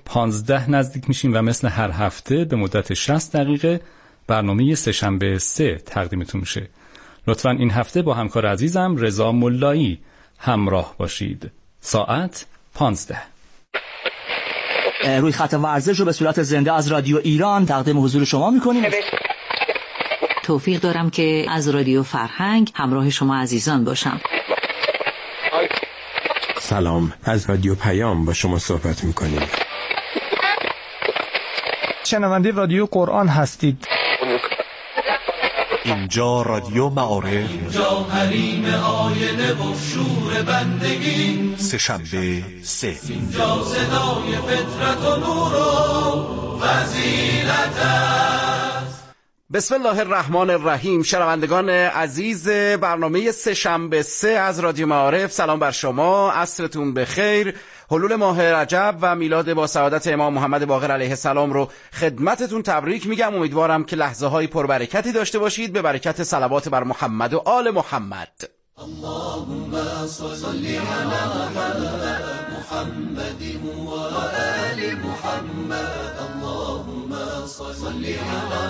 15 نزدیک میشیم و مثل هر هفته به مدت 60 دقیقه برنامه سه‌شنبه 3 تقدیمتون میشه. لطفاً این هفته با همکار عزیزم رضا ملایی همراه باشید. ساعت 15. روی خط ورزش رو به صورت زنده از رادیو ایران تقدیم حضور شما میکنیم. توفیق دارم که از رادیو فرهنگ همراه شما عزیزان باشم. سلام، از رادیو پیام با شما صحبت میکنیم. شنونده رادیو قرآن هستید. اینجا رادیو معارف، اینجا حریم آینه و شور بندگی، سه‌شنبه 3، اینجا صدای فطرت و نور و فضیلت است. بسم الله الرحمن الرحیم. شنوندگان عزیز برنامه سه‌شنبه 3 از رادیو معارف، سلام بر شما، عصرتون بخیر. حلول ماه رجب و میلاد با سعادت امام محمد باقر علیه السلام رو خدمتتون تبریک میگم. امیدوارم که لحظه های پربرکتی داشته باشید به برکت صلوات بر محمد و آل محمد. اللهم صل علی محمد و آل محمد. اللهم صل علی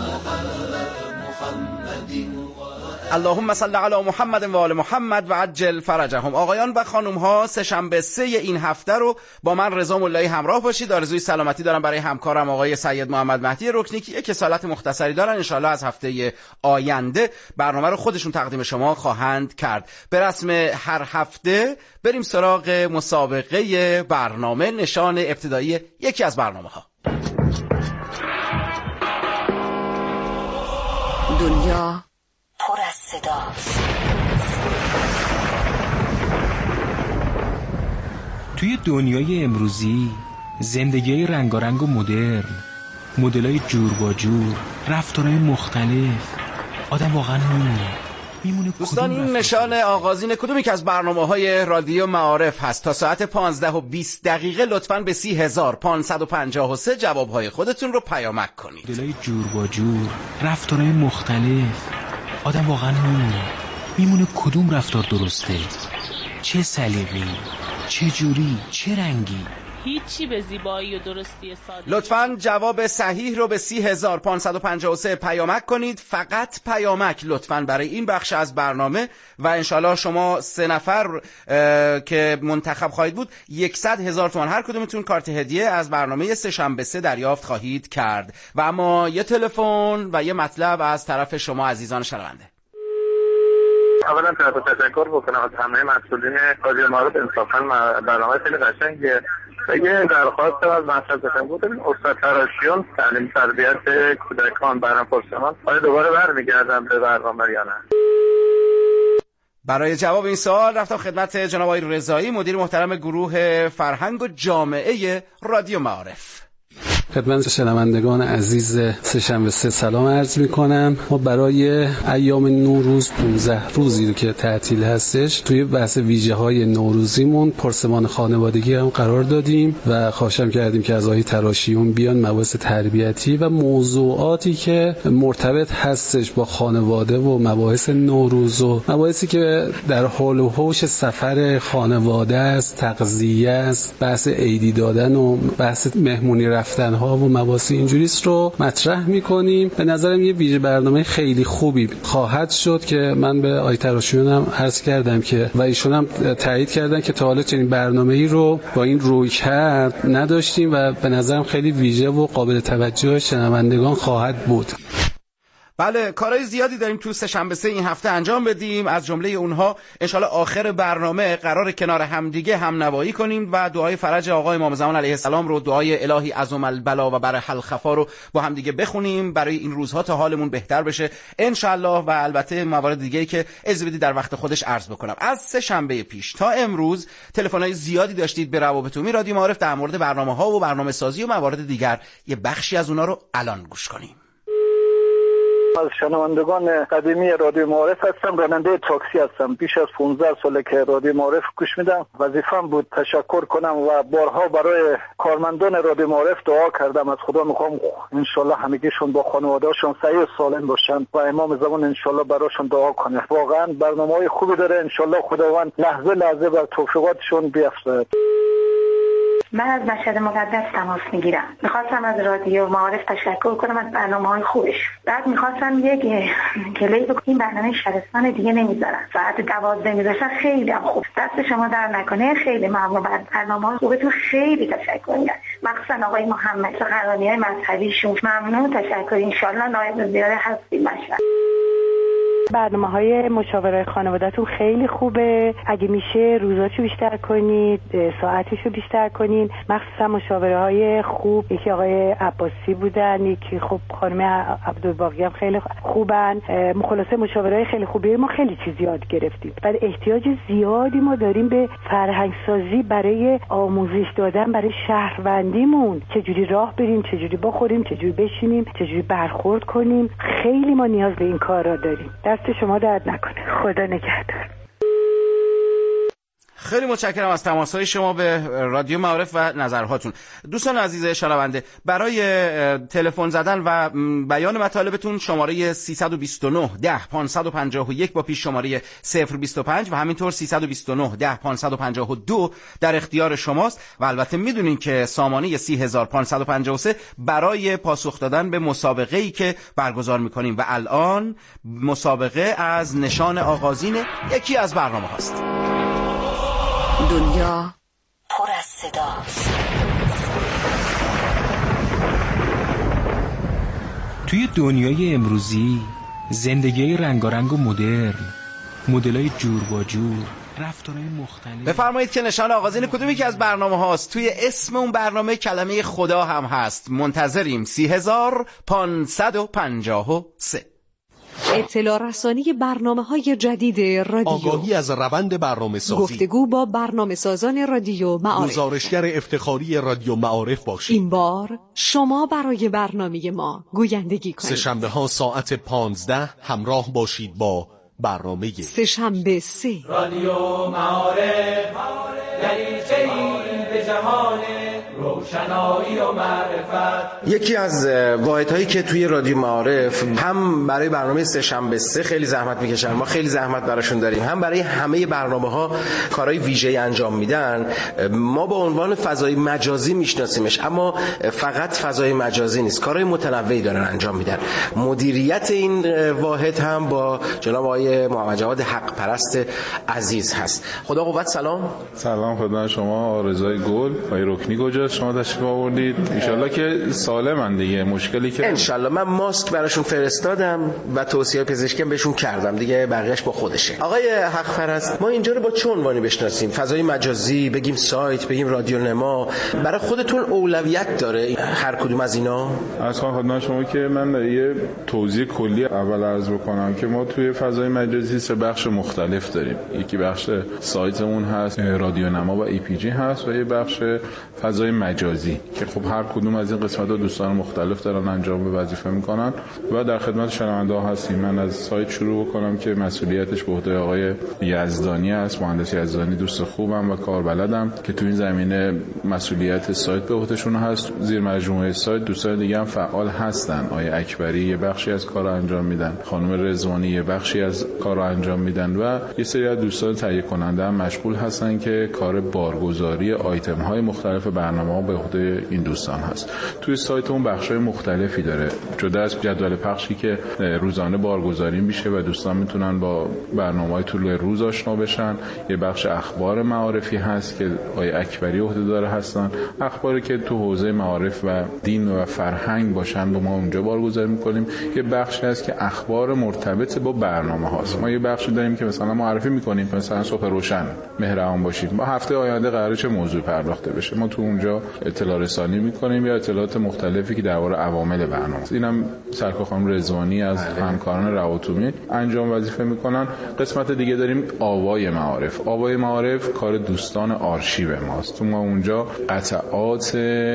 محمد اللهم صل علی محمد و آل محمد و عجل فرجهم. آقایان و خانم ها، سه‌شنبه 3 این هفته رو با من رضا ملایی همراه باشید. آرزوی سلامتی دارم برای همکارم آقای سید محمد مهدی رکنی که یک اصالت مختصری دارن. انشالله از هفته آینده برنامه رو خودشون تقدیم شما خواهند کرد. به رسم هر هفته بریم سراغ مسابقه برنامه، نشان ابتدایی یکی از برنامه ها. دنیا پر از صداست. توی دنیای امروزی زندگی رنگارنگ و مدرن، مدلای جور با جور، رفتارهای مختلف، آدم واقعا میمونه دوستان این نشان آغازین کدومی که از برنامه‌های رادیو معارف هست. تا ساعت 15:20 لطفاً به 30553 جوابهای خودتون رو پیامک کنید. مدلای جور با جور، رفتارهای مختلف، آدم واقعا میمونه کدوم رفتار درسته، چه سلیقه‌ای، چه جوری، چه رنگی. هیچی به زیبایی و درستی ساده. لطفاً جواب صحیح رو به 30553 پیامک کنید. فقط پیامک لطفاً برای این بخش از برنامه و انشالله شما 3 نفر که منتخب خواهید بود 100,000 تومان هر کدومتون کارت هدیه از برنامه سه‌شنبه 3 دریافت خواهید کرد. و اما یه تلفن و یه مطلب از طرف شما عزیزان شنونده. اولا تشکر بکنم از همه مسئولین رادیو معارف. انصافا برنامه خیلی قشنگه. یه درخواست از مطلب بود، استاد تراشیون تعلیم تربیت کودکان برام پرسمان، آیا دوباره برمیگردم به برنامه یا نه؟ برای جواب این سوال رفتم خدمت جناب آقای رضایی، مدیر محترم گروه فرهنگ و جامعه رادیو معارف. خدمت شنوندگان عزیز سه‌شنبه 3 سلام عرض می‌کنم. ما برای ایام نوروز 15 روزی رو که تعطیل هستش توی بحث ویژه‌های نوروزیمون پرسمان خانوادگی هم قرار دادیم و خواهشم کردیم که از آقای تراشیون بیان مباحث تربیتی و موضوعاتی که مرتبط هستش با خانواده و مباحث نوروز و مباحثی که در حال و حوش سفر خانواده است، تغذیه است، بحث عیدی دادن و بحث مهمونی رفتن ها و مباحث اینجوریست رو مطرح می‌کنیم. به نظرم یه ویژه برنامه خیلی خوبی خواهد شد که من به آقای تراشیون هم عرض کردم که و ایشون هم تایید کردن که تا حالا چنین برنامه‌ای رو با این رویکرد نداشتیم و به نظرم خیلی ویژه و قابل توجه شنوندگان خواهد بود. بله، کارهای زیادی داریم تو سه‌شنبه 3 این هفته انجام بدیم. از جمله اونها انشالله آخر برنامه قرار کنار همدیگه هم نوایی کنیم و دعای فرج آقای امام زمان علیه السلام رو، دعای الهی عظم البلا و برح الخفا رو با همدیگه بخونیم برای این روزها تا حالمون بهتر بشه انشالله. و البته موارد دیگه‌ای که اجازه بدید در وقت خودش عرض بکنم. از سه‌شنبه پیش تا امروز تلفن‌های زیادی داشتید به روابط عمومی رادیو معارف در مورد برنامه‌ها و برنامه‌سازی و موارد دیگر. یه بخشی از اونها رو الان گوش کنیم. از شنوندگان قدیمی رادیو معارف هستم، راننده تاکسی هستم. بیش از 15 ساله که رادیو معارف گوش میدم. وظیفه‌ام بود تشکر کنم و بارها برای کارمندان رادیو معارف دعا کردم. از خدا میخوام انشالله همگیشون با خانواده‌هاشون صحیح و سالم باشن و امام زمان انشالله براشون دعا کنه. واقعا برنامه‌های خوبی داره. انشالله خداوند لحظه لحظه بر توفیقاتشون بیفزاید. من از مشهد مقدس تماس میگیرم. میخواستم از رادیو معارف تشکر کنم از برنامه‌های خوبش. بعد میخواستم یک کلی بکنم این برنامه شهرستان دیگه نمیذارن. ساعت 12 میذاشتن. خیلی هم خوب. دست شما در نکنه. خیلی ممنون. بعد برنامه‌های خوبتون خیلی تشکر میگم. مخصوصا آقای محمد سخنرانی‌های مذهبیشون ممنون. تشکر. ان شاءالله نایب زیاره هستید مشهد. برنامه‌های مشاوره خانواده‌تون خیلی خوبه. اگه میشه روزاشو بیشتر کنید، ساعتشو بیشتر کنید. مخصوصا مشاوره‌های خوب، یکی آقای عباسی بودن، یکی خب خانم عبدالباقی هم خیلی خوبن. خلاصه مشاوره‌های خیلی خوبه. ما خیلی چیز یاد گرفتیم. بعد احتیاج زیادی ما داریم به فرهنگ سازی برای آموزش دادن برای شهروندیمون. چجوری راه بریم، چجوری بخوریم، چجوری بشینیم، چجوری برخورد کنیم. خیلی ما نیاز به این کارا داریم. دست شما درد نکنه. خدا نگهدار. خیلی متشکرم از تماس‌های شما به رادیو معارف و نظرهاتون. دوستان عزیز شنونده، برای تلفن زدن و بیان مطالبتون شماره 329 10 551 با پیش شماره 025 و همینطور 329 10 552 در اختیار شماست و البته میدونین که سامانه 30553 برای پاسخ دادن به مسابقه‌ای که برگزار میکنیم و الان مسابقه از نشان آغازین یکی از برنامه هاست. دنیا پر از صداست. توی دنیای امروزی زندگی رنگارنگ و مدرن، مدل‌های جور با جور، رفتارهای مختلف. بفرمایید که نشان آغازین کدومی که از برنامه هاست. توی اسم اون برنامه کلمه خدا هم هست. منتظریم. 30553. اطلاع رسانی برنامه‌های جدید رادیو، آگاهی از روند برنامه‌سازی، گفتگو با برنامه‌سازان رادیو معارف، گزارشگر افتخاری رادیو معارف باشید. این بار شما برای برنامه ما گویندگی کنید. سه‌شنبه‌ها ساعت 15 همراه باشید با برنامه سه‌شنبه 3 رادیو معارف، دریچه‌ای به جهان روشنایی و معرفت. یکی از واحدهایی که توی رادیو معارف هم برای برنامه سه‌شنبه 3 خیلی زحمت میکشن، ما خیلی زحمت براشون داریم، هم برای همه برنامه‌ها کارهای ویژه‌ای انجام میدن. ما با عنوان فضای مجازی میشناسیمش، اما فقط فضای مجازی نیست، کارهای متنوعی دارن انجام میدن. مدیریت این واحد هم با جناب آقای محمد جواد حق پرست عزیز هست. خدا قوت. سلام خدمت شما. رضای گل، آقای رکنی کجاست؟ شما تشریف آوردید. ان شاءالله که سالمن دیگه. مشکلی که ان شاءالله من ماسک براشون فرستادم و توصیه پزشکی بهشون کردم دیگه، بقیه‌اش با خودشه. آقای حق پرست، ما اینجا رو با چه عنوانی بشناسیم؟ فضای مجازی، بگیم سایت، بگیم رادیو نما؟ برای خودتون اولویت داره هر کدوم از اینا؟ اصلا خدمت شما که من یه توضیح کلی اول عرض بکنم که ما توی فضای مجازی سه بخش مختلف داریم. یکی بخش سایتمون هست، رادیو نما و ای پی جی هست، و یه بخش فضای مجازی که خب هر کدوم از این قسمت‌ها دوستان مختلف دارن انجام به وظیفه میکنن و در خدمت شنونده‌ها هستیم. من از سایت شروع بکنم که مسئولیتش به عهده آقای یزدانی است. مهندس یزدانی دوست خوبم و کاربلدم که تو این زمینه مسئولیت سایت به عهدهشون هست. زیر مجموعه سایت دوستان دیگه هم فعال هستن. آقای اکبری یه بخشی از کارو انجام میدن، خانم رضوانی یه بخشی از کارو انجام میدن و یه سری از دوستان تهیه کننده هم مشغول هستن که کار بارگذاری آیتم‌های مختلف برنامه‌ها به عهده این دوستان هست. توی سایتمون بخش‌های مختلفی داره. جدا از جدول پخشی که روزانه بارگذاری میشه و دوستان میتونن با برنامه‌های طول روز آشنا بشن، یه بخش اخبار معارفی هست که آقای اکبری عهده‌دار هستن. اخباری که تو حوزه معارف و دین و فرهنگ باشن با ما اونجا بارگذاری می‌کنیم. یه بخشی هست که اخبار مرتبط با برنامه‌هاست. ما یه بخشی داریم که مثلا معرفی می‌کنیم، مثلا صبح روشن مهربان باشید، ما هفته آینده قراره چه موضوع پرداخته بشه، ما تو اونجا اطلاع رسانی می‌کنیم یا اطلاعات مختلفی که درباره عوامل برنامه. اینم سرکار خانم رضوانی از همکاران رواتومی انجام وظیفه می‌کنن. قسمت دیگه داریم آوای معارف. آوای معارف کار دوستان آرشیو ماست. تو ما اونجا قطعات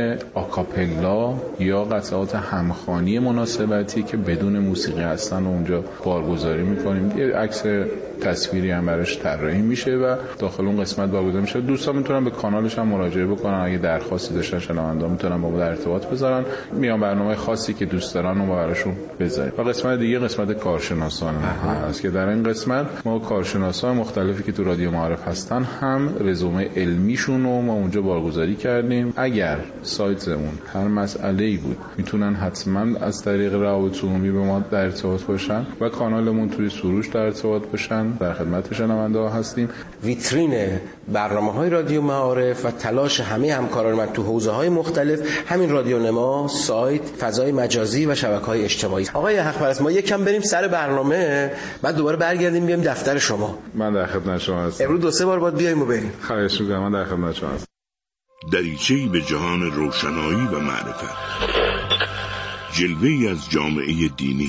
آکاپلا یا قطعات همخوانی مناسبتی که بدون موسیقی هستن اونجا بارگذاری می‌کنیم. یه عکس تصویری هم براش طراحی میشه و داخل اون قسمت برگزار میشه. دوستان میتونن به کانالش هم مراجعه بکنن اگه درخواستی خاصی داشتن شنوندا میتونن با ما در ارتباط بذارن، میان برنامه خاصی که دوست دارن رو براشون بذاریم. و قسمت دیگه قسمت کارشناسان هست که در این قسمت ما کارشناسان مختلفی که تو رادیو معارف هستن هم رزومه علمیشون رو ما اونجا بارگذاری کردیم. اگر سایتمون هر مسئله‌ای بود میتونن حتما از طریق روابط عمومی به ما در ارتباط باشن و کانالمون توی سروش در ارتباط باشن. در خدمت شنونده ها هستیم. ویترین برنامه‌های رادیو معارف و تلاش همه همکاران من تو حوزه‌های مختلف همین رادیو نما، سایت، فضای مجازی و شبکه‌های اجتماعی. آقای حق پرست، ما یکم بریم سر برنامه، بعد دوباره برگردیم بیام دفتر شما. من در خدمت شما هستم. امروز 2-3 بار باید بیایم و بریم. خواهش می‌کنم. من در خدمت شما هستم. دریچه‌ای به جهان روشنایی و معرفت، جلوه‌ای از جامعه دینی.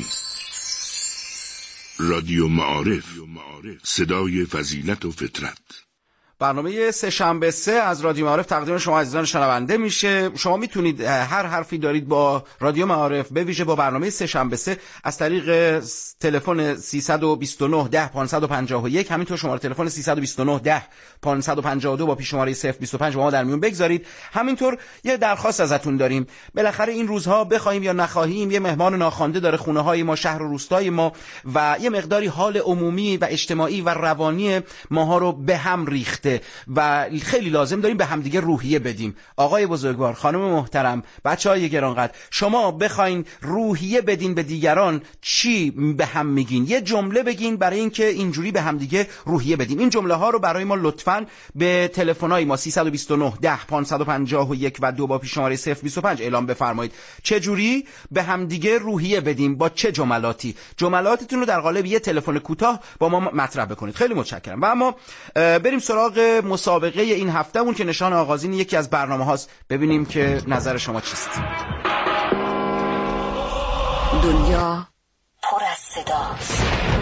رادیو معارف، صدای فضیلت و فطرت. برنامه سه‌شنبه 3 از رادیو معارف تقدیم شما عزیزان شنونده میشه. شما میتونید هر حرفی دارید با رادیو معارف، به ویژه با برنامه سه‌شنبه 3 از طریق تلفن 329 10 551، همینطور شماره تلفن 329 10 552 با پیش شماره 025 با ما در میون بگذارید. همینطور یه درخواست ازتون داریم، بالاخره این روزها بخوایم یا نخواهیم یه مهمان ناخوانده داره خونه های ما، شهر و روستای ما، و یه مقداری حال عمومی و اجتماعی و روانی ماها رو به هم ریخته و خیلی لازم داریم به همدیگه روحیه بدیم. آقای بزرگوار، خانم محترم، بچهای گرانقدر، شما بخواین روحیه بدین به دیگران، چی به هم میگین؟ یه جمله بگین برای اینکه اینجوری به همدیگه روحیه بدیم. این جمله ها رو برای ما لطفاً به تلفن‌های ما 329 10 551 و 2 با پیش شماره 025 اعلام بفرمایید. چه جوری به همدیگه روحیه بدیم، با چه جملاتی؟ جملاتتون رو در قالب یه تلفن کوتاه با ما مطرح بکنید. خیلی متشکرم. و اما بریم سراغ مسابقه این هفتهمون که نشان آغازین یکی از برنامه هاست. ببینیم که نظر شما چیست. دنیا پر از صداست.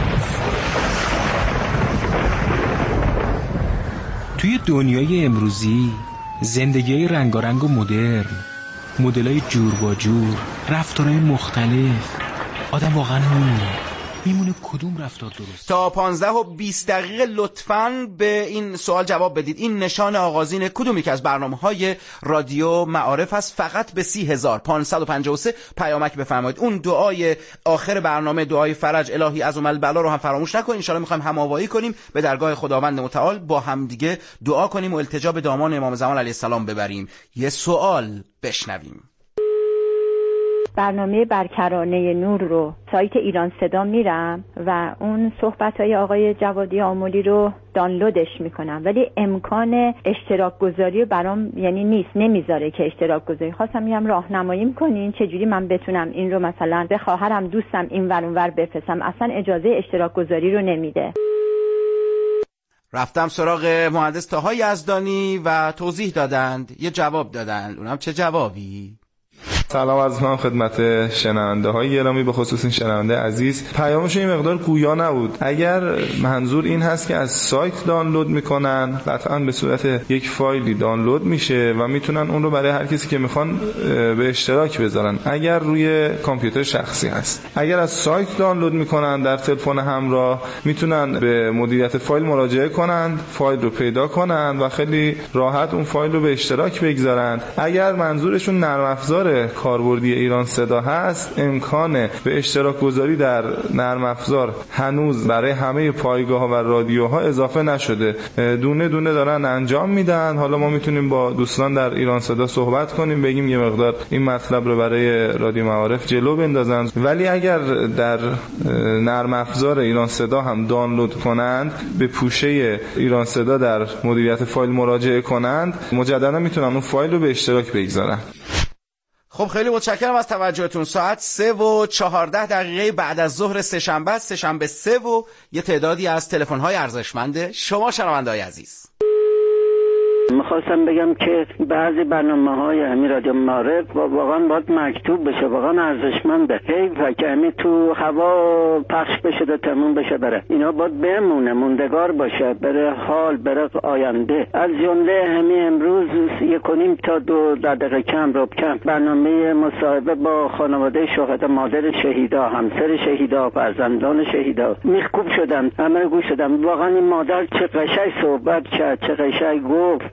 توی دنیای امروزی زندگی رنگارنگ و مدرن، مدلای جور با جور، رفتارهای مختلف، آدم واقعا میمونه کدوم رفتار درست؟ تا 15:20 لطفاً به این سوال جواب بدید. این نشان آغازین کدومی که از برنامه‌های رادیو معارف است؟ فقط به 30553 پیامک بفرمایید. اون دعای آخر برنامه، دعای فرج الهی عظم البلا رو هم فراموش نکنید. ان شاءالله می‌خوایم هم‌آوایی کنیم، به درگاه خداوند متعال با هم دیگه دعا کنیم و التجا به دامان امام زمان علیه السلام ببریم. یه سوال بشنویم. برنامه برکرانه نور رو سایت ایران صدا میرم و اون صحبت‌های آقای جوادی آملی رو دانلودش میکنم، ولی امکان اشتراک گذاری برام یعنی نیست، نمیذاره که اشتراک گذاری. خواستم میگم راهنمایی کنین چجوری من بتونم این رو مثلا به خواهرم، دوستم این ور اون ور بفرستم. اصلا اجازه اشتراک گذاری رو نمیده. رفتم سراغ مهندس طاها یزدانی و توضیح دادند، یه جواب دادن. اونم چه جوابی؟ سلام از من خدمت شنونده های گرامی، به خصوص این شنونده عزیز. پیامش این مقدار گویا نبود. اگر منظور این هست که از سایت دانلود میکنن، قطعا به صورت یک فایلی دانلود میشه و میتونن اون رو برای هر کسی که میخوان به اشتراک بذارن. اگر روی کامپیوتر شخصی هست، اگر از سایت دانلود میکنن در تلفن همراه، میتونن به مدیریت فایل مراجعه کنند، فایل رو پیدا کنند و خیلی راحت اون فایل رو به اشتراک بگذارن. اگر منظورشون نرم افزار کاربردی ایران صدا هست، امکان به اشتراک گذاری در نرم افزار هنوز برای همه پایگاه‌ها و رادیوها اضافه نشده، دونه دونه دارن انجام میدن. حالا ما میتونیم با دوستان در ایران صدا صحبت کنیم، بگیم یه مقدار این مطلب رو برای رادیو معارف جلو بندازن. ولی اگر در نرم افزار ایران صدا هم دانلود کنند، به پوشه ایران صدا در مدیریت فایل مراجعه کنند، مجددا میتونن اون فایل رو به اشتراک بگذارن. خب خیلی متشکرم از توجهتون. ساعت 3:14 بعد از ظهر سه‌شنبه است، سه‌شنبه 3 و یه تعدادی از تلفن‌های ارزشمند شما شنونده‌های عزیز. میخواستم بگم که بعضی برنامه‌های همین رادیو معارف واقعا باید مکتوب بشه، واقعا ارزشمنده. حیفه که همین تو هوا پخش بشه و تموم بشه بره. اینا باید بمونه، موندگار باشه، بره حال، بره آینده. از جمله همین امروز 1.5 تا 2 دقیقه کم برنامه مصاحبه با خانواده شهدا، مادر شهیدا، همسر شهیدا، فرزندان شهیدا میخکوب شدم، همه گوش شدم. واقعا این مادر چه قشنگ صحبت کرد، چه قشنگ گفت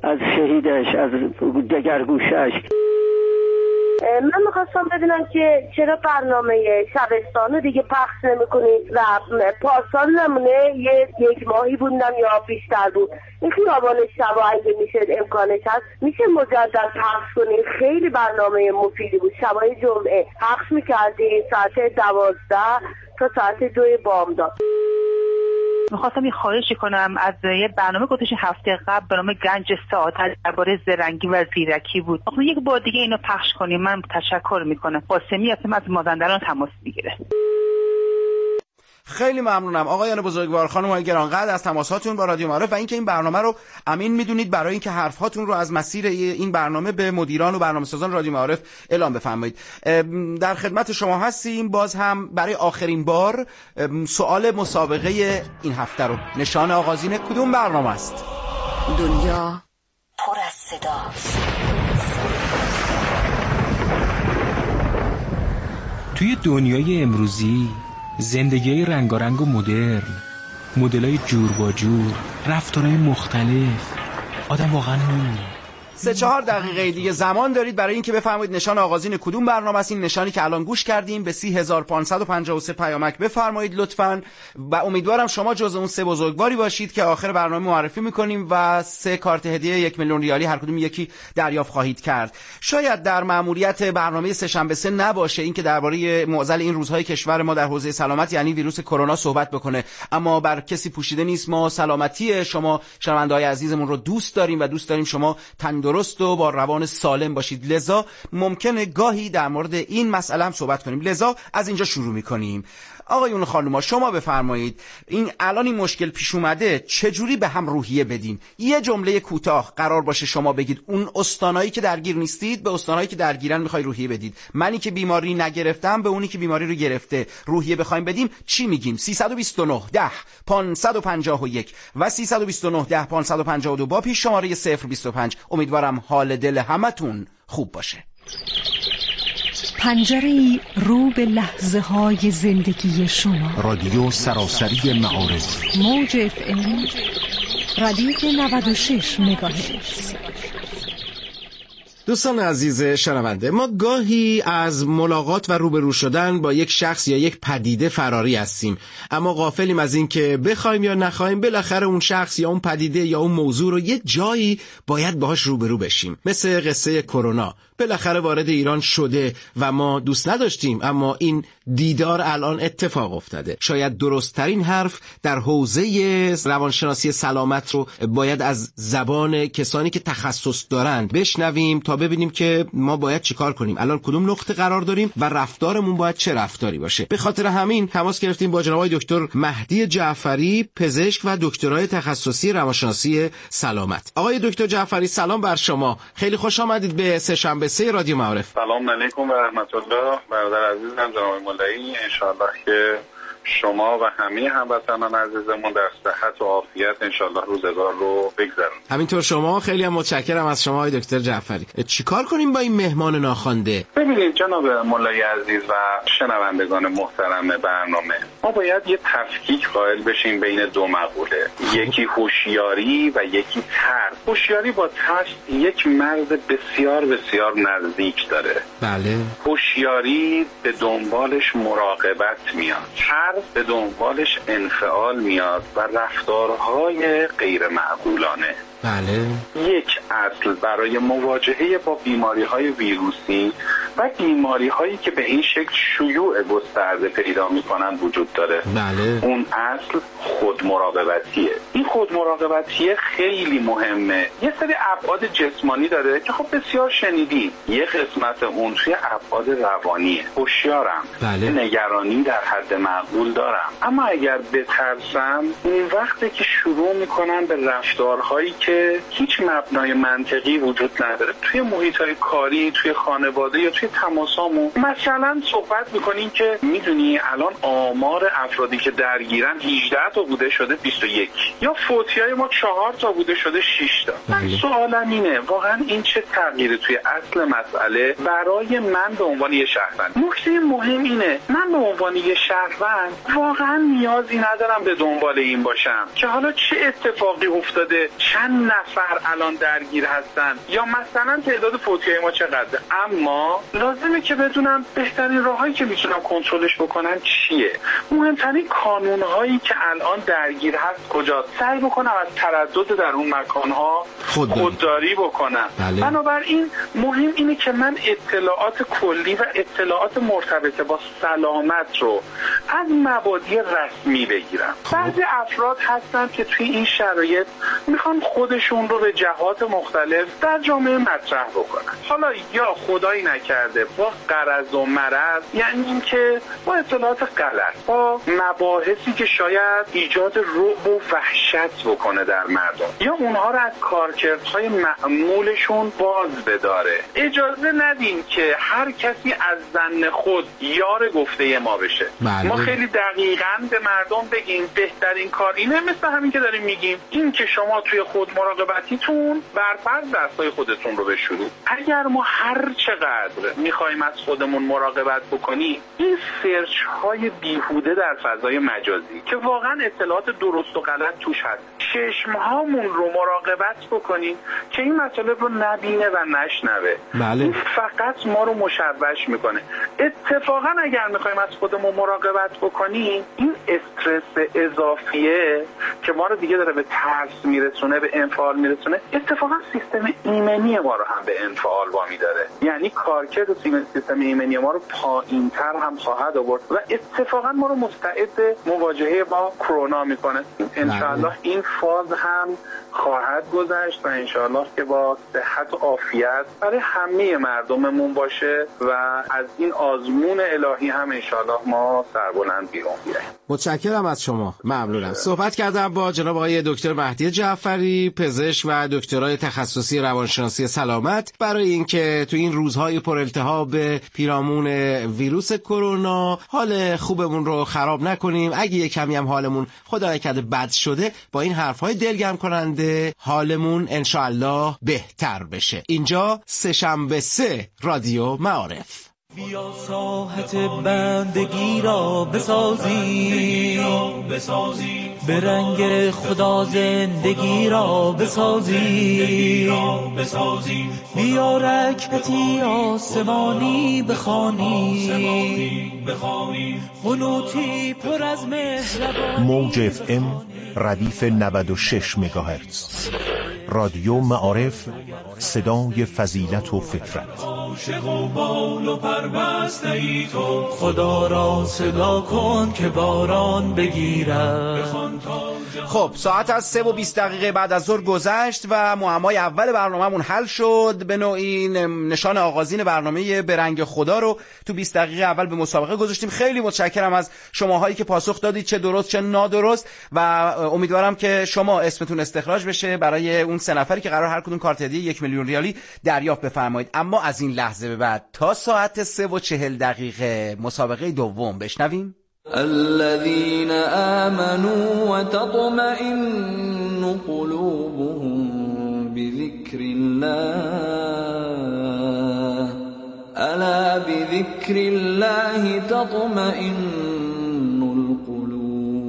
از شهیدش، از دگرگوشش. من میخواستم بدونم که چرا برنامه شبستان رو دیگه پخش نمی‌کنید و پارسال نمونه یک ماهی بودم یا بیشتر بود. این خیابان شبا اگه میشه امکانش هست میشه مجدد پخش کنید. خیلی برنامه مفیدی بود. شبای جمعه پخش میکردید ساعت 12 تا ساعت 2 بامداد. میخواستم یه خواهشی کنم از یه برنامه گذاشت هفته قبل به نام گنج سعادت درباره زرنگی و زیرکی بود. یک بار دیگه اینو پخش کنیم. من تشکر میکنم. قاسمی هستم از مازندران تماس میگیره. خیلی ممنونم آقایان بزرگوار، خانم‌های گرانقدر از تماساتون با رادیو معارف و اینکه این برنامه رو امین میدونید برای اینکه حرفاتون رو از مسیر این برنامه به مدیران و برنامه‌سازان رادیو معارف اعلام بفرمایید. در خدمت شما هستیم. باز هم برای آخرین بار سوال مسابقه این هفته رو، نشان آغازین کدوم برنامه است؟ دنیا پر از صداست. توی دنیای امروزی زندگی رنگارنگ و مدرن، مدل‌های جور با جور، رفتارهای مختلف، آدم واقعا نمی‌دونه. 3-4 دقیقه دیگه زمان دارید برای اینکه بفرمایید نشان آغازین کدوم برنامه است. این نشانی که الان گوش کردیم به 30553 پیامک بفرمایید لطفاً و امیدوارم شما جزو اون 3 بزرگواری باشید که آخر برنامه معرفی می‌کنیم و 3 کارت هدیه 1 میلیون ریالی هر کدوم یکی دریافت خواهید کرد. شاید در مأموریت برنامه سه‌شنبه 3 نباشه اینکه درباره معضل این روزهای کشور ما در حوزه سلامت یعنی ویروس کرونا صحبت بکنه، اما بر کسی پوشیده نیست ما سلامتی شما شنونده‌های عزیزمون رو دوست داریم و دوست داریم شما درست و با روان سالم باشید. لذا ممکنه گاهی در مورد این مسئله هم صحبت کنیم. لذا از اینجا شروع می‌کنیم. آقایون خانوما شما بفرمایید این الان این مشکل پیش اومده چجوری به هم روحیه بدیم؟ یه جمله کوتاه قرار باشه شما بگید اون استانایی که درگیر نیستید به استانایی که درگیرن میخوای روحیه بدید. منی که بیماری نگرفتم به اونی که بیماری رو گرفته روحیه بخوایم بدیم چی میگیم؟ 329 10 551 و 329 10 552 با پیش شماره 025. امیدوارم حال دل همتون خوب باشه. پنجره‌ای رو به لحظه های زندگی شما. رادیو سراسری معارف، موج FM ردیف 96 مگاهرتز. دوستان عزیز شنونده، ما گاهی از ملاقات و روبرو شدن با یک شخص یا یک پدیده فراری هستیم، اما غافلیم از این که بخوایم یا نخوایم بالاخره اون شخص یا اون پدیده یا اون موضوع رو یه جایی باید باهاش روبرو بشیم. مثل قصه کرونا بالاخره وارد ایران شده و ما دوست نداشتیم، اما این دیدار الان اتفاق افتاده. شاید درست‌ترین حرف در حوزه روانشناسی سلامت رو باید از زبان کسانی که تخصص دارند بشنویم تا ببینیم که ما باید چیکار کنیم، الان کدوم نقطه قرار داریم و رفتارمون باید چه رفتاری باشه. به خاطر همین تماس گرفتیم با جناب دکتر مهدی جعفری، پزشک و دکترای تخصصی روانشناسی سلامت. آقای دکتر جعفری سلام بر شما، خیلی خوش آمدید به سه‌شنبه 3 رادیو معارف. سلام علیکم و رحمت الله. برادر عزیزم جناب مولایی، انشالله که شما و همه هموطنان عزیزمون در صحت و عافیت انشالله روزگار رو بگذرونید. همینطور شما. خیلی هم متشکرم از شما آقای دکتر جعفری. چیکار کنیم با این مهمان ناخوانده؟ ببینید جناب مولایی عزیز و شنوندگان محترم برنامه، ما باید یه تفکیک قائل بشیم بین دو مقوله، یکی هوشیاری و یکی ترس. هوشیاری با ترس یک مرز بسیار بسیار نزدیک داره. بله. هوشیاری به دنبالش مراقبت میاد، به دنبالش انفعال میاد و رفتارهای غیر معقولانه. بله. یک اصل برای مواجهه با بیماری‌های ویروسی و بیماری‌هایی که به این شکل شیوع گسترده پیدا می‌کنن وجود داره. بله. اون اصل خودمراقبتیه. این خودمراقبتیه خیلی مهمه. یه سری ابعاد جسمانی داره که خب بسیار شنیدی. یه قسمت اون توی ابعاد روانیه. هوشیارم. بله. نگرانی در حد معقول دارم. اما اگر بترسم اون وقتی که شروع می‌کنم به رفتارهایی که هیچ مبنای منطقی وجود نداره توی محیط‌های کاری، توی خانواده یا توی تماسامون، مثلا صحبت می‌کنیم که میدونی الان آمار افرادی که درگیرن 18 تا بوده شده 21، یا یا فوتیای ما 4 تا بوده شده 6 تا. من سوالم اینه واقعا این چه تغییری توی اصل مسئله برای من به عنوان یه شهروند؟ نکته مهم اینه من به عنوان یه شهروند واقعا نیازی ندارم به دنبال این باشم که حالا چه اتفاقی افتاده، چند نفر الان درگیر هستن یا مثلا تعداد فوتیای ما چقدره، اما لازمه که بدونم بهترین راهایی که میتونم کنترلش بکنم چیه، مهمترین کانونهایی که الان درگیر هست کجاست، سعی بکنم از تردد در اون مکانها خودداری بکنم. بنابراین مهم اینه که من اطلاعات کلی و اطلاعات مرتبط با سلامت رو از مبادی رسمی بگیرم. بعضی افراد هستن که توی این شرایط میخوان خودشون رو به جهات مختلف در جامعه مطرح بکنن، حالا یا خدایی نکرده با غرض و مرض، یعنی اینکه با اطلاعات غلط، با مباحثی که شاید ایجاد رعب و وحشت بکنه در مردم، یا اونها رو از کارکردهای معمولشون باز بداره. اجازه ندیم که هر کسی از ظن خود یار گفته ما بشه. ما خیلی دقیقاً به مردم بگیم بهترین کار اینه، مثل همین که داریم میگیم این که شما توی خود مراقبتیتون برفرض دستای خودتون رو بشورید. اگر ما هر چقدر میخوایم از خودمون مراقبت بکنیم، این سرچ های بیهوده در فضای مجازی که واقعا اطلاعات درست و غلط توش هست، چشم هامون رو مراقبت بکنیم که این مطالب رو نبینه و نشنوه. این فقط ما رو مشوش میکنه. اتفاقا اگر میخوایم از خودمون مراقبت بکنیم، این استرس اضافیه که ما رو دیگه داره به ترس میرسونه، به انفعال میرسونه، اتفاقا سیستم ایمنی ما رو هم به انفعال وامی داره. یعنی کارکرد سیستم ایمنی ما رو پایین‌تر هم خواهد آورد و اتفاقا ما رو مستعد مواجهه با کرونا میکنه. انشاءالله این فاز هم خواهد گذشت و انشاءالله که با صحت و عافیت برای همه مردممون باشه و از این آزمون الهی هم انشاءالله ما سربلند بیرون بیاییم. متشکرم از شما، ممنونم. صحبت کردم با جناب آقای دکتر مهدی جعفری، پزشک و دکترای تخصصی روانشناسی سلامت، برای اینکه تو این روزهای پر التهاب پیرامون ویروس کرونا حال خوبمون رو خراب نکنیم. اگه یه کمی هم حالمون خدا نکرده بد شده، با این حرفهای دلگرم کننده حالمون انشاءالله بهتر بشه. اینجا سه‌شنبه 3 رادیو معارف. بیا ساحت بندگی را بسازی، به رنگ خدا زندگی را بسازی، بیا رکعتی آسمانی بخوانی، قنوتی پر از مهربانی. موج FM ردیف 96 مگاهرتز، رادیو معارف، صدای فضیلت و فطرت. عاشق و بال و پربسته ای تو، خدا را صدا کن که باران بگیرد. خب ساعت از 3:20 بعد از ظهر گذشت و معمای اول برنامه‌مون حل شد. به نوعی نشان آغازین برنامه به رنگ خدا رو تو 20 دقیقه اول به مسابقه گذاشتیم. خیلی متشکرم از شماهایی که پاسخ دادید، چه درست چه نادرست، و امیدوارم که شما اسمتون استخراج بشه برای اون 3 نفری که قرار هر کدوم کارت هدیه 1 میلیون ریالی دریافت بفرمایید. اما از این لحظه به بعد تا ساعت 3:40 مسابقه دوم بشنویم. الذين آمنوا وتطمئن قلوبهم بذكر الله ألا بذكر الله تطمئن القلوب.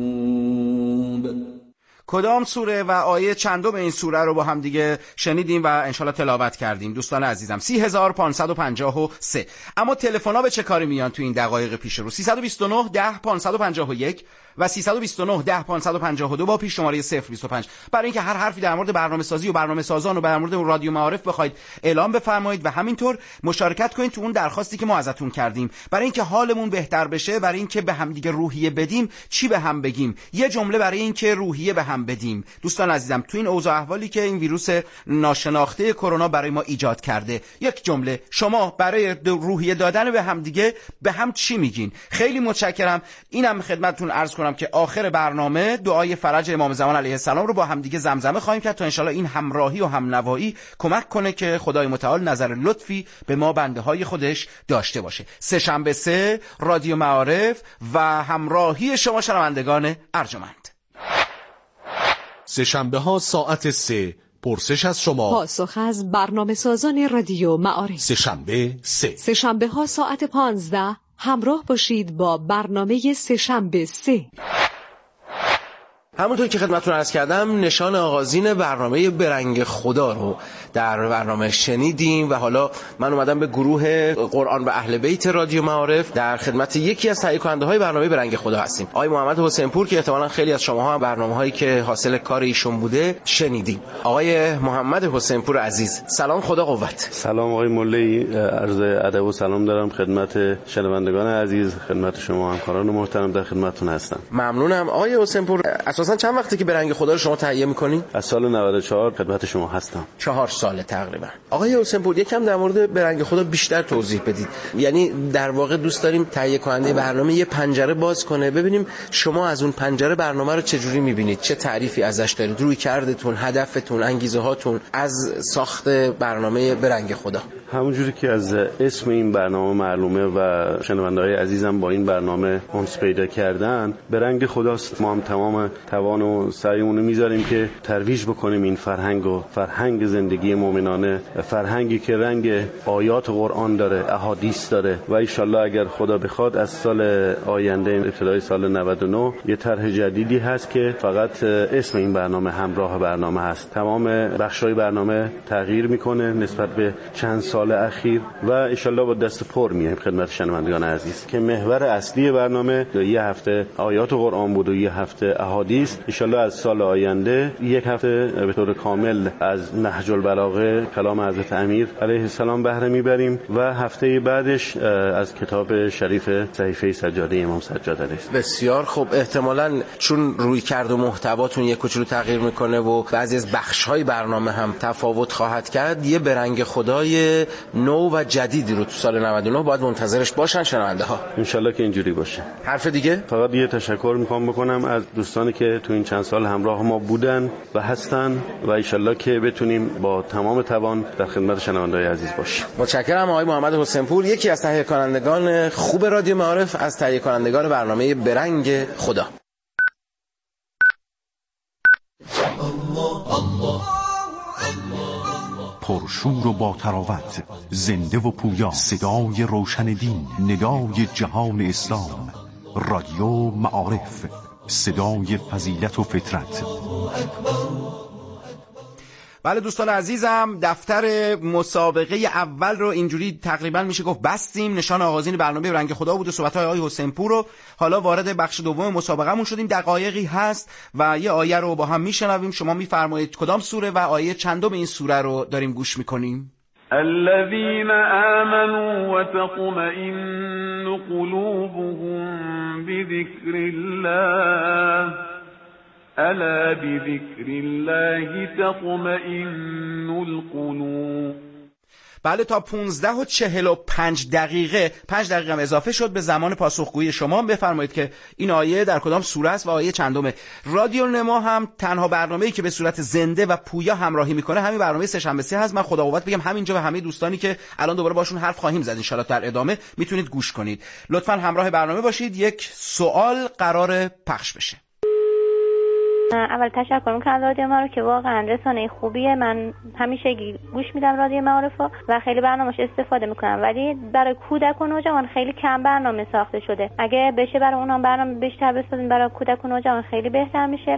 کدام سوره و آیه چندم این سوره رو با هم دیگه شنیدیم و انشالله تلاوت کردیم دوستان عزیزم؟ 30553. اما تلفن‌ها به چه کاری میان تو این دقایق پیش رو؟ 329 10 551 و 329 10 552 با پیش شماره 025. برای اینکه هر حرفی در مورد برنامه‌سازی و برنامه‌سازان و در مورد رادیو معارف بخواید اعلام بفرمایید و همینطور مشارکت کنید تو اون درخواستی که ما ازتون کردیم، برای اینکه حالمون بهتر بشه، برای اینکه به هم دیگه روحیه بدیم. چی به هم بگیم؟ یه جمله برای اینکه روحیه به هم بدیم. دوستان عزیزم، تو این اوضاع احوالی که این ویروس ناشناخته کرونا برای ما ایجاد کرده، یک جمله شما برای روحیه دادن به هم دیگه به هم چی میگین؟ خیلی متشکرم. اینم خدمتتون عرض کنم که آخر برنامه دعای فرج امام زمان علیه السلام رو با هم دیگه زمزمه خواهیم کرد تا انشالله این همراهی و همنوایی کمک کنه که خدای متعال نظر لطفی به ما بنده های خودش داشته باشه. سه‌شنبه 3 رادیو معارف و همراهی شما شنوندگان ارجمند. سه‌شنبه‌ها ساعت 3 پرسش از شما، پاسخ از برنامه سازان رادیو معارف. سه‌شنبه 3. سه‌شنبه‌ها ساعت 15 همراه باشید با برنامه سه‌شنبه 3. همونطور که خدمتتون عرض کردم نشان آغازین برنامه برنگ خدا رو در برنامه شنیدیم و حالا من اومدم به گروه قرآن و اهل بیت رادیو معارف در خدمت یکی از تهیه کننده های برنامه برنگ خدا هستیم، آقای محمد حسین پور، که احتمالاً خیلی از شماها هم برنامه‌هایی که حاصل کار ایشون بوده شنیدیم. آقای محمد حسین پور عزیز، سلام، خدا قوت. سلام آقای مولوی، عرض ادب و سلام دارم خدمت شنوندگان عزیز، خدمت شما همکاران محترم در خدمتتون هستم. ممنونم. آقای حسین پور، اساساً چند وقته که برنگ خدا رو شما تهیه می‌کنین؟ از سال 94 خدمت شما هستم. 4 ساله تقریبا. آقای حسین پور، یکم در مورد برنگ خدا بیشتر توضیح بدید. یعنی در واقع دوست داریم تهیه کننده برنامه یه پنجره باز کنه، ببینیم شما از اون پنجره برنامه رو چجوری می‌بینید، چه تعریفی ازش دارید، روی کردتون، هدفتون، انگیزه هاتون از ساخت برنامه برنگ خدا. همونجوری که از اسم این برنامه معلومه و شنونده‌های عزیزم با این برنامه انس پیدا کردن، برنگ خداست. ما هم تمام توان و سعیمون رو میذاریم که ترویج بکنیم این فرهنگ و فرهنگ زندگی مؤمنانه، فرهنگی که رنگ آیات قرآن داره، احادیث داره و ان شاءالله اگر خدا بخواد از سال آینده، ابتدای سال 99 یه طرح جدیدی هست که فقط اسم این برنامه همراه برنامه هست. تمام بخش‌های برنامه تغییر میکنه نسبت به چند سال اخیر و ان شاءالله با دست پر میایم خدمت شنوندگان عزیز که محور اصلی برنامه یه هفته آیات قرآن بود و یه هفته احادیث. ان شاءالله از سال آینده یک هفته به طور کامل از نهج البلاغه کلام حضرت امیر علیه السلام بهره میبریم و هفته بعدش از کتاب شریف صحیفه سجاده امام سجاد علیه السلام. بسیار خوب. احتمالاً چون روی کرد و محتواتون یک کوچولو تغییر میکنه و بعضی از بخش‌های برنامه هم تفاوت خواهد کرد، یه برنگ خدای نو و جدیدی رو تو سال 99 باید منتظرش باشن شنونده ها. ان شاءالله که اینجوری باشه. حرف دیگه؟ فقط یه تشکر میخوام بکنم از دوستانی که تو این چند سال همراه ما بودن و هستن و ان شاءالله که بتونیم با تمام توان در خدمت شنونده‌های عزیز باشیم. متشکرم. آقای محمد حسین پور، یکی از تهیه کنندگان خوب رادیو معارف، از تهیه کنندگان برنامه برنگ خدا. پرشور و با تراوت، زنده و پویا، صدای روشن دین، ندای جهان اسلام، رادیو معارف، صدای فضیلت و فطرت. بله دوستان عزیزم، دفتر مسابقه اول رو اینجوری تقریبا میشه گفت بستیم. نشان آغازین برنامه رنگ خدا بود و صحبت‌های آقای حسین پور رو. حالا وارد بخش دوم مسابقه‌مون شدیم. دقایقی هست و یه آیه رو با هم میشنویم. شما میفرمایید کدام سوره و آیه چندم این سوره رو داریم گوش میکنیم. الذين آمنوا وتطمئن قلوبهم بذكر الله الا بذكر الله تطمئن القلوب. بله، تا 15:45 دقیقه 5 دقیقه هم اضافه شد به زمان پاسخگویی شما. بفرمایید که این آیه در کدام سوره است و آیه چندمه. رادیو نما هم تنها برنامه‌ای که به صورت زنده و پویا همراهی میکنه همین برنامه سه‌شنبه 3 هست. من خدا قوت بگم همینجا و همه دوستانی که الان دوباره باشون حرف خواهیم زد ان شاءالله در ادامه میتونید گوش کنید. لطفاً همراه برنامه باشید. یک سوال قرار پخش بشه. اول تشکر میکنم رادیو معارف که واقعا رسانه خوبیه. من همیشه گوش میدم رادیو معارف و خیلی برنامه‌اش استفاده میکنم، ولی برای کودک و نوجوان خیلی کم برنامه ساخته شده. اگه بشه برای اونها برنامه بیشتر بسازیم برای کودک و نوجوان خیلی بهتر میشه.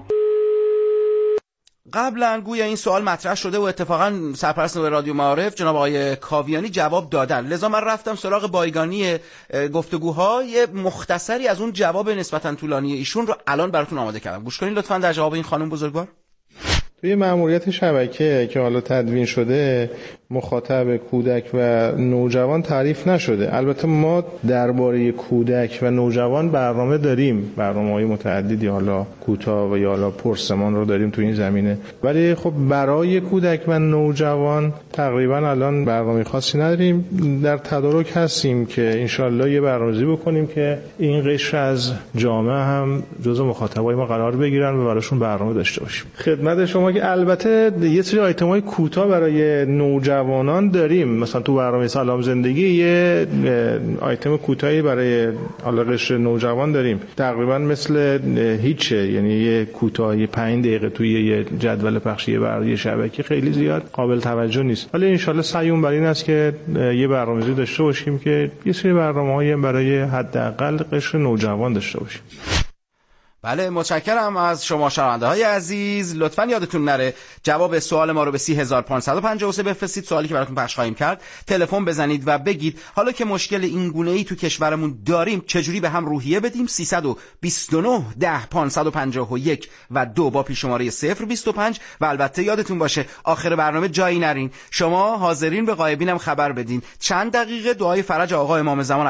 قبلا گویا این سوال مطرح شده و اتفاقا سرپرست رادیو معارف جناب آقای کاویانی جواب دادن، لذا من رفتم سراغ بایگانی گفتگوها. یه مختصری از اون جواب نسبتا طولانی ایشون رو الان براتون آماده کردم. گوش کنین لطفاً در جواب این خانم بزرگوار. توی مأموریت شبکه که حالا تدوین شده مخاطب کودک و نوجوان تعریف نشده. البته ما درباره کودک و نوجوان برنامه داریم، برنامه‌های متعددی، حالا کوتاه و یا حالا پرسمان رو داریم تو این زمینه، ولی خب برای کودک و نوجوان تقریبا الان برنامه خاصی نداریم. در تدارک هستیم که انشالله یه برنامه‌ریزی بکنیم که این قشر از جامعه هم جزو مخاطبای ما قرار بگیرن و براشون برنامه داشته باشیم. خدمت شما که البته یه سری آیتم‌های کوتاه برای نوجوان نوجوانان داریم. مثلا تو برنامه سلام زندگی یه آیتم کوتاهی برای حالا قشر نوجوان داریم، تقریبا مثل هیچه، یعنی یه کوتاهی 5 دقیقه توی یه جدول پخشی برای شبکه خیلی زیاد قابل توجه نیست. ولی ان شاءالله سعیمون بر این است که یه برنامه‌ریزی داشته باشیم که یه سری برنامه‌های برای حداقل قشر نوجوان داشته باشیم. بله متشکرم از شما شنونده های عزیز. لطفاً یادتون نره جواب سوال ما رو به 3553 بفرستید، سوالی که براتون پخش خواهیم کرد. تلفن بزنید و بگید حالا که مشکل این گونه‌ای تو کشورمون داریم چجوری به هم روحیه بدیم. 329 10 551 و 2 با پیش‌شماره 025. و البته یادتون باشه آخر برنامه جایی نرین، شما حاضرین به غایبینم خبر بدین. چند دقیقه دعای فرج آقا امام زمان